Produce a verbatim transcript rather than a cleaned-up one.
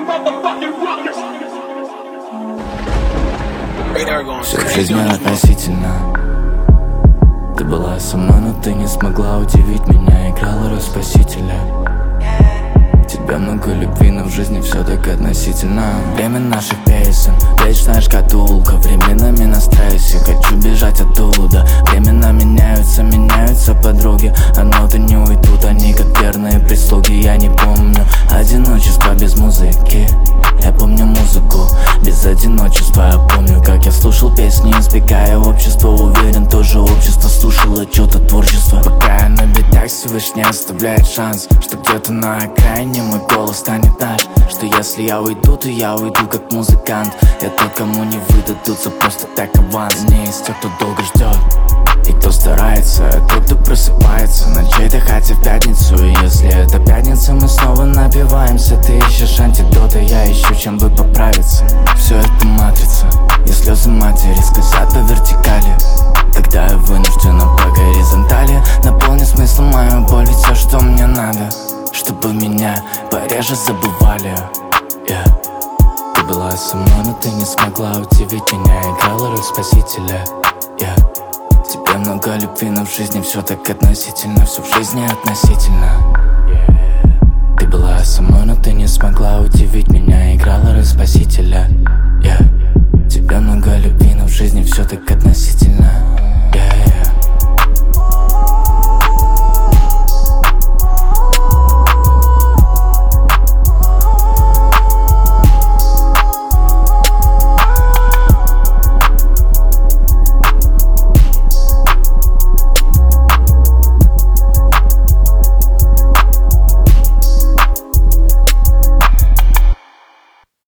Все в жизни относительно. Ты была со мной, но ты не смогла удивить меня. Играла роль спасителя. Тебя много любви, но в жизни все так относительно. Время наших песен, вечная шкатулка. Временами на стрессе, хочу бежать оттуда. Времена меняются, меняются подруги. А ноты не уйдут, они как верные прислуги. Я не помню одиночество без музыки. Я помню музыку без одиночества. Я помню, как я слушал песни, избегая общества. Уверен, тоже общество слушало чьё-то творчество. Пока я на битах, Всевышний оставляет шанс, что где-то на окраине мой голос станет наш. Что если я уйду, то я уйду как музыкант. Я тот, кому не выдадутся просто так аванс. Не из тех, кто долго ждет и кто старается, а тот, кто просыпается на чьей-то хате в пятницу. И если это пятница, мы снова напиваемся. Ты ищешь антидоты, я ищу, чем бы поправиться. Все это матрица, и слезы матери скользят по вертикали. Когда я вынуждена по горизонтали наполнить смыслом мою боль, ведь все, что мне надо, чтобы меня пореже забывали. yeah. Ты была со мной, но ты не смогла удивить меня. Играла роль спасителя. yeah. Тебе много любви, но в жизни все так относительно. Все в жизни относительно. yeah. Ты была со мной, но ты не смогла удивить меня. Играла роль спасителя. yeah. Тебе много любви, но в жизни все так относительно.